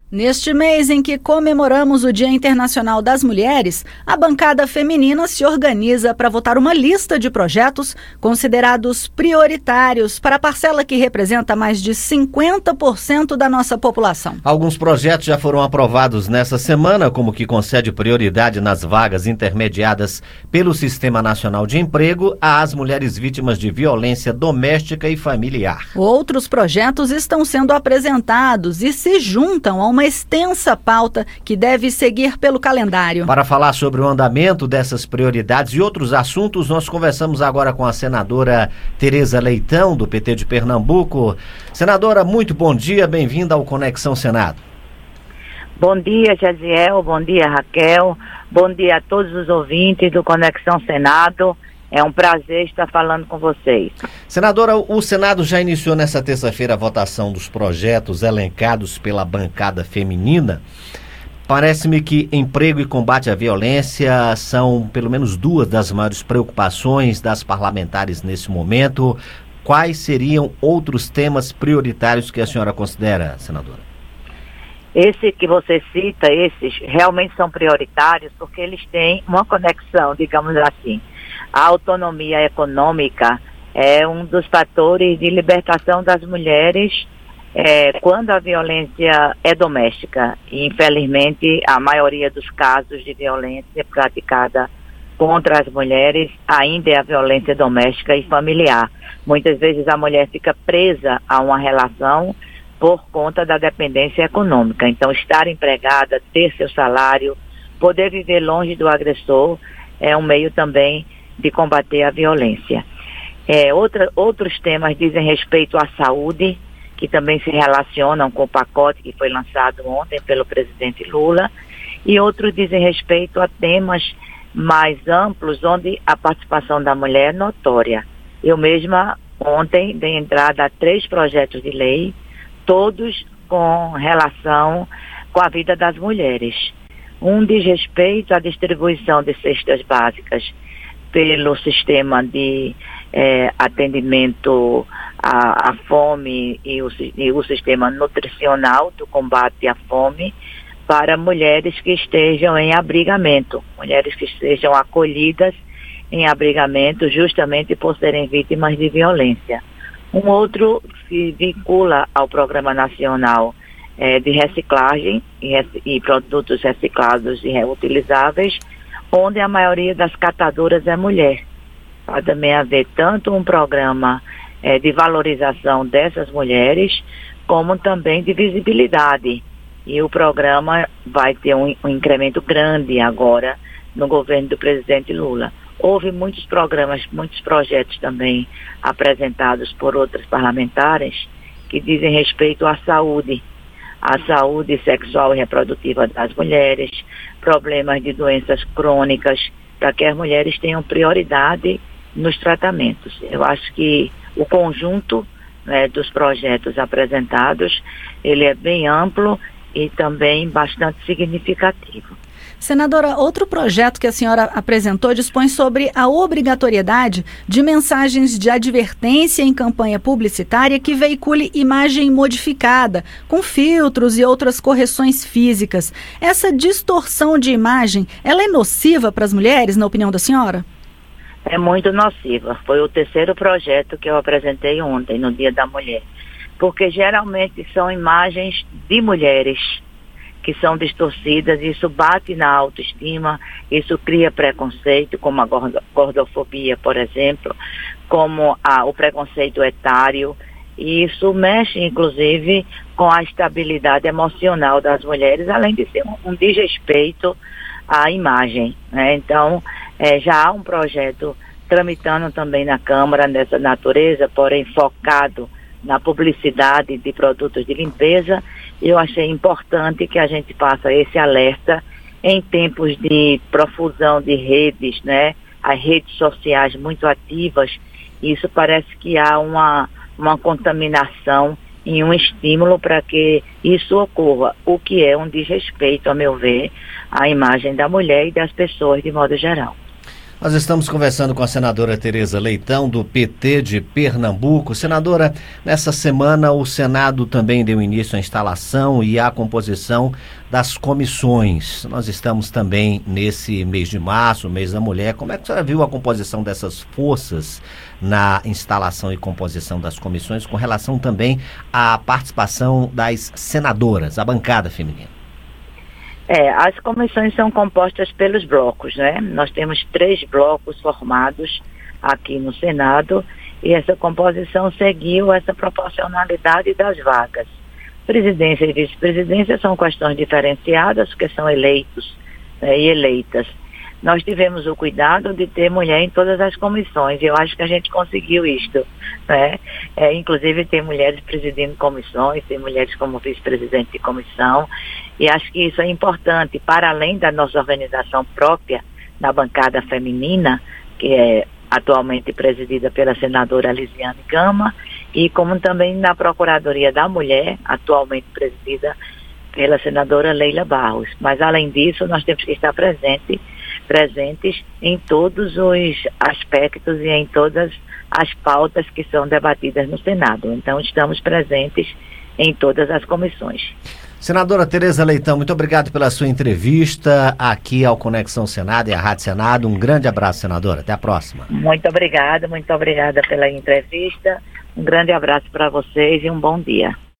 Neste mês em que comemoramos o Dia Internacional das Mulheres, a bancada feminina se organiza para votar uma lista de projetos considerados prioritários para a parcela que representa mais de 50% da nossa população. Alguns projetos já foram aprovados nessa semana, como o que concede prioridade nas vagas intermediadas pelo Sistema Nacional de Emprego às mulheres vítimas de violência doméstica e familiar. Outros projetos estão sendo apresentados e se juntam a uma extensa pauta que deve seguir pelo calendário. Para falar sobre o andamento dessas prioridades e outros assuntos, nós conversamos agora com a senadora Tereza Leitão, do PT de Pernambuco. Senadora, muito bom dia, bem-vinda ao Conexão Senado. Bom dia, Jaziel, bom dia, Raquel, bom dia a todos os ouvintes do Conexão Senado. É um prazer estar falando com vocês. Senadora, o Senado já iniciou nesta terça-feira a votação dos projetos elencados pela bancada feminina. Parece-me que emprego e combate à violência são pelo menos duas das maiores preocupações das parlamentares nesse momento. Quais seriam outros temas prioritários que a senhora considera, senadora? Esse que você cita, esses realmente são prioritários porque eles têm uma conexão, digamos assim. A autonomia econômica é um dos fatores de libertação das mulheres quando a violência é doméstica. E, infelizmente, a maioria dos casos de violência praticada contra as mulheres ainda é a violência doméstica e familiar. Muitas vezes a mulher fica presa a uma relação por conta da dependência econômica. Então, estar empregada, ter seu salário, poder viver longe do agressor é um meio também de combater a violência. Outros temas dizem respeito à saúde, que também se relacionam com o pacote que foi lançado ontem pelo presidente Lula, e outros dizem respeito a temas mais amplos, onde a participação da mulher é notória. Eu mesma, ontem, dei entrada a 3 projetos de lei, todos com relação com a vida das mulheres. Um diz respeito à distribuição de cestas básicas pelo sistema de atendimento à fome e o sistema nutricional do combate à fome para mulheres que estejam em abrigamento, mulheres que estejam acolhidas em abrigamento justamente por serem vítimas de violência. Um outro se vincula ao Programa Nacional de Reciclagem e Produtos Reciclados e Reutilizáveis, onde a maioria das catadoras é mulher. Vai também haver tanto um programa de valorização dessas mulheres, como também de visibilidade. E o programa vai ter um incremento grande agora no governo do presidente Lula. Houve muitos programas, muitos projetos também apresentados por outros parlamentares que dizem respeito à saúde sexual e reprodutiva das mulheres, problemas de doenças crônicas, para que as mulheres tenham prioridade nos tratamentos. Eu acho que o conjunto dos projetos apresentados, ele é bem amplo e também bastante significativo. Senadora, outro projeto que a senhora apresentou dispõe sobre a obrigatoriedade de mensagens de advertência em campanha publicitária que veicule imagem modificada, com filtros e outras correções físicas. Essa distorção de imagem, ela é nociva para as mulheres, na opinião da senhora? É muito nociva. Foi o 3º projeto que eu apresentei ontem, no Dia da Mulher. Porque geralmente são imagens de mulheres que são distorcidas, isso bate na autoestima, isso cria preconceito, como a gordofobia, por exemplo, como o preconceito etário, e isso mexe, inclusive, com a estabilidade emocional das mulheres, além de ser um desrespeito à imagem, né? Então, já há um projeto tramitando também na Câmara dessa natureza, porém focado na publicidade de produtos de limpeza. Eu achei importante que a gente faça esse alerta em tempos de profusão de redes, né? As redes sociais muito ativas, isso parece que há uma contaminação e um estímulo para que isso ocorra, o que é um desrespeito, a meu ver, à imagem da mulher e das pessoas de modo geral. Nós estamos conversando com a senadora Tereza Leitão, do PT de Pernambuco. Senadora, nessa semana o Senado também deu início à instalação e à composição das comissões. Nós estamos também nesse mês de março, mês da mulher. Como é que a senhora viu a composição dessas forças na instalação e composição das comissões, com relação também à participação das senadoras, a bancada feminina? As comissões são compostas pelos blocos, né? Nós temos 3 blocos formados aqui no Senado e essa composição seguiu essa proporcionalidade das vagas. Presidência e vice-presidência são questões diferenciadas, porque são eleitos, né, e eleitas. Nós tivemos o cuidado de ter mulher em todas as comissões e eu acho que a gente conseguiu isto, né? Inclusive tem mulheres presidindo comissões, tem mulheres como vice-presidente de comissão e acho que isso é importante para além da nossa organização própria na bancada feminina, que é atualmente presidida pela senadora Lisiane Gama, e como também na Procuradoria da Mulher, atualmente presidida pela senadora Leila Barros. Mas além disso, nós temos que estar presentes em todos os aspectos e em todas as pautas que são debatidas no Senado. Então, estamos presentes em todas as comissões. Senadora Tereza Leitão, muito obrigado pela sua entrevista aqui ao Conexão Senado e à Rádio Senado. Um grande abraço, senadora. Até a próxima. Muito obrigada pela entrevista. Um grande abraço para vocês e um bom dia.